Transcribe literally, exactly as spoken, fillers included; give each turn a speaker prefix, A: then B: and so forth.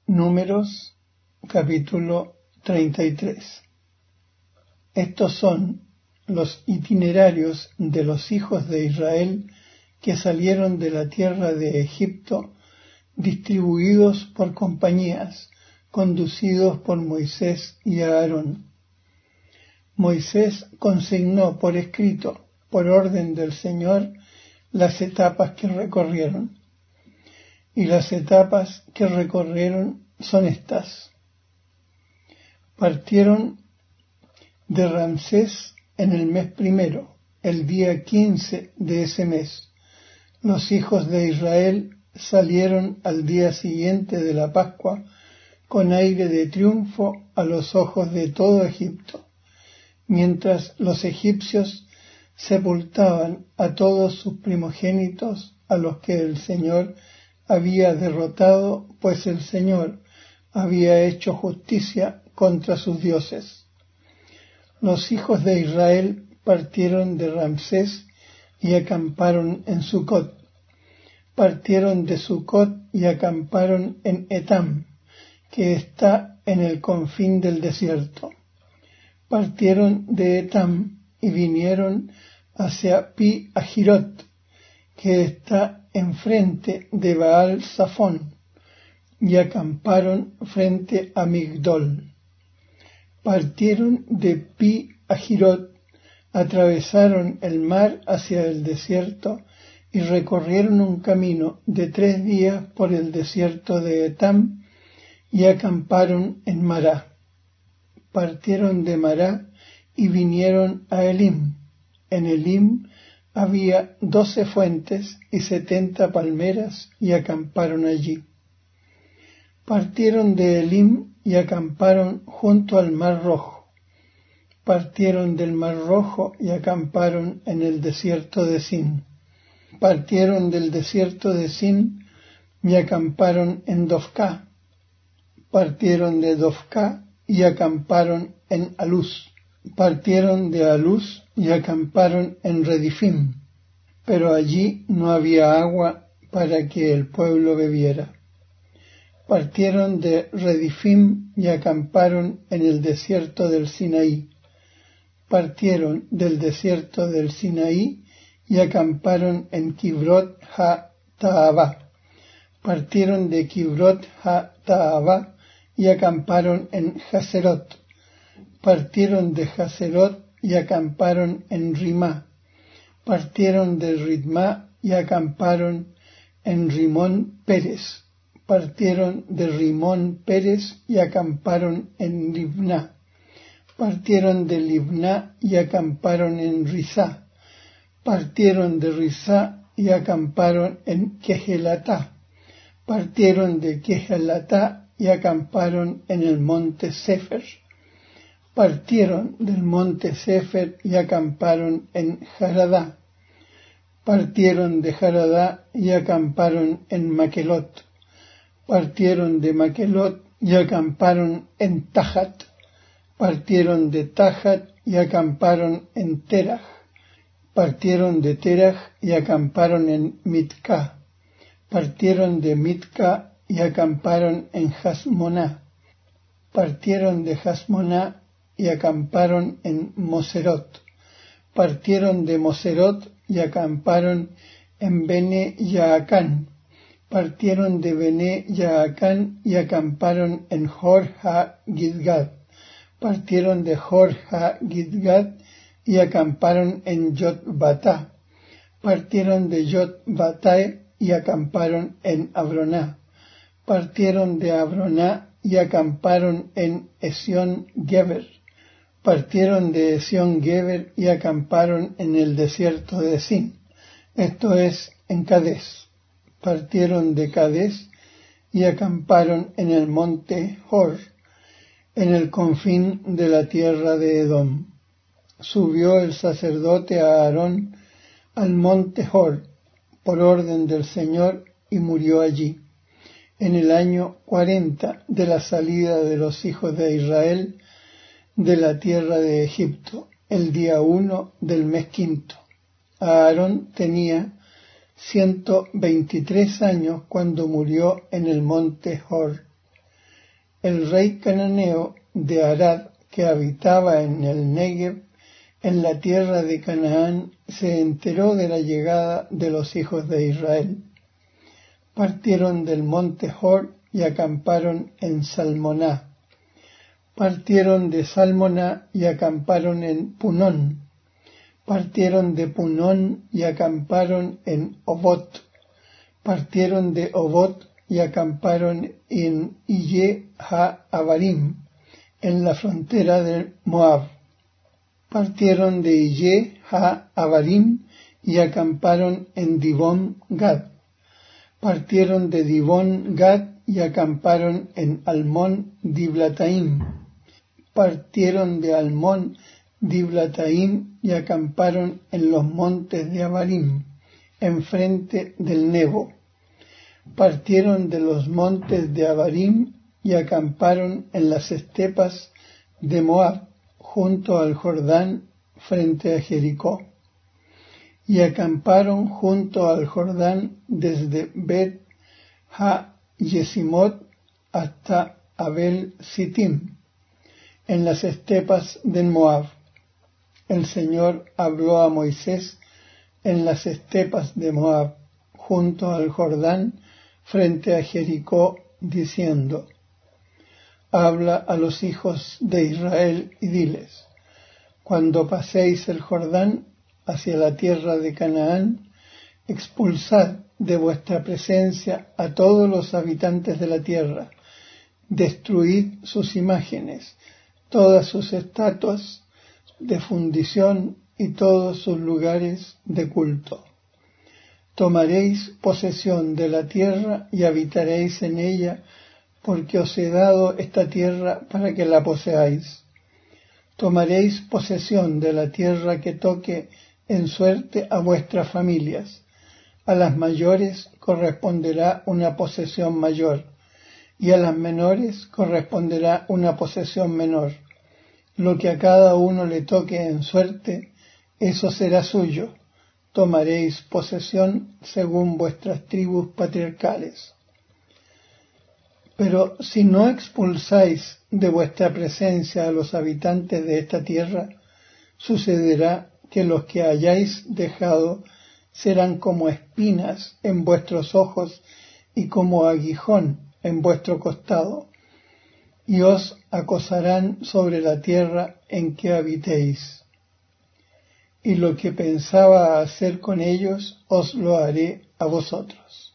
A: Números, capítulo treinta y tres. Estos son los itinerarios de los hijos de Israel que salieron de la tierra de Egipto, distribuidos por compañías, conducidos por Moisés y Aarón. Moisés consignó por escrito, por orden del Señor, las etapas que recorrieron. Y las etapas que recorrieron son estas. Partieron de Ramsés en el mes primero, el día quince de ese mes. Los hijos de Israel salieron al día siguiente de la Pascua con aire de triunfo a los ojos de todo Egipto, mientras los egipcios sepultaban a todos sus primogénitos, a los que el Señor había derrotado, pues el Señor había hecho justicia contra sus dioses. Los hijos de Israel partieron de Ramsés y acamparon en Sucot. Partieron de Sucot y acamparon en Etam, que está en el confín del desierto. Partieron de Etam y vinieron hacia Pi Hahirot, que está enfrente de Baal Zafón, y acamparon frente a Migdol. Partieron de Pi Hahirot, atravesaron el mar hacia el desierto y recorrieron un camino de tres días por el desierto de Etam y acamparon en Mará. Partieron de Mará y vinieron a Elim. En Elim había doce fuentes y setenta palmeras y acamparon allí. Partieron de Elim y acamparon junto al Mar Rojo. Partieron del Mar Rojo y acamparon en el desierto de Sin. Partieron del desierto de Sin y acamparon en Dofcá. Partieron de Dofcá y acamparon en Alús. Partieron de Alús y acamparon en Redifim, pero allí no había agua para que el pueblo bebiera. Partieron de Redifim y acamparon en el desierto del Sinaí. Partieron del desierto del Sinaí y acamparon en Kibrot ha-Taabá. Partieron de Kibrot ha-Taabá y acamparon en Haserot. Partieron de Haserot y acamparon en Rimá. Partieron de Ritmá y acamparon en Rimón Pérez. Partieron de Rimón Pérez y acamparon en Libná. Partieron de Libná y acamparon en Risá. Partieron de Risá y acamparon en Kehelatá. Partieron de Kehelatá y acamparon en el monte Sefer. Partieron del monte Sefer y acamparon en Jaradá. Partieron de Jaradá y acamparon en Maquelot. Partieron de Maquelot y acamparon en Tajat. Partieron de Tajat y acamparon en Teraj. Partieron de Teraj y acamparon en Mitká. Partieron de Mitká y acamparon en Hasmoná. Partieron de Hasmoná y acamparon en Moserot. Partieron de Moserot y acamparon en Bene Yaacán. Partieron de Bene Yaacán y acamparon en Jor ha-Gidgad. Partieron de Jor ha-Gidgad y acamparon en Yotbatá. Partieron de Yotbatá y acamparon en Abroná. Partieron de Abroná y acamparon en Esión-Geber. Partieron de Esión-Geber y acamparon en el desierto de Sin, esto es, en Cadés. Partieron de Cadés y acamparon en el monte Hor, en el confín de la tierra de Edom. Subió el sacerdote Aarón al monte Hor, por orden del Señor, y murió allí, en el año cuarenta de la salida de los hijos de Israel de la tierra de Egipto, el día uno del mes quinto. Aarón tenía ciento veintitrés años cuando murió en el monte Hor. el rey cananeo de Arad, que habitaba en el Negev, en la tierra de Canaán, se enteró de la llegada de los hijos de Israel. Partieron del monte Hor y acamparon en Salmoná. Partieron de Salmoná y acamparon en Punón. Partieron de Punón y acamparon en Obot. Partieron de Obot y acamparon en Ille ha-Abarim, en la frontera de Moab. Partieron de Ille ha-Abarim y acamparon en Dibón Gad. Partieron de Dibón Gad y acamparon en Almón Diblataim. Partieron de Almón Diblataim y acamparon en los montes de Abarim, enfrente del Nebo. Partieron de los montes de Abarim y acamparon en las estepas de Moab, junto al Jordán, frente a Jericó. Y acamparon junto al Jordán desde Bet ha-Yesimot hasta Abel Sittim, en las estepas de Moab. El Señor habló a Moisés en las estepas de Moab, junto al Jordán, frente a Jericó, diciendo: Habla a los hijos de Israel y diles: Cuando paséis el Jordán hacia la tierra de Canaán, expulsad de vuestra presencia a todos los habitantes de la tierra, destruid sus imágenes, todas sus estatuas de fundición y todos sus lugares de culto. Tomaréis posesión de la tierra y habitaréis en ella, porque os he dado esta tierra para que la poseáis. Tomaréis posesión de la tierra que toque en suerte a vuestras familias. A las mayores corresponderá una posesión mayor, y a las menores corresponderá una posesión menor. Lo que a cada uno le toque en suerte, eso será suyo. Tomaréis posesión según vuestras tribus patriarcales. Pero si no expulsáis de vuestra presencia a los habitantes de esta tierra, sucederá que los que hayáis dejado serán como espinas en vuestros ojos y como aguijón en vuestro costado, y os acosarán sobre la tierra en que habitéis. Y lo que pensaba hacer con ellos os lo haré a vosotros.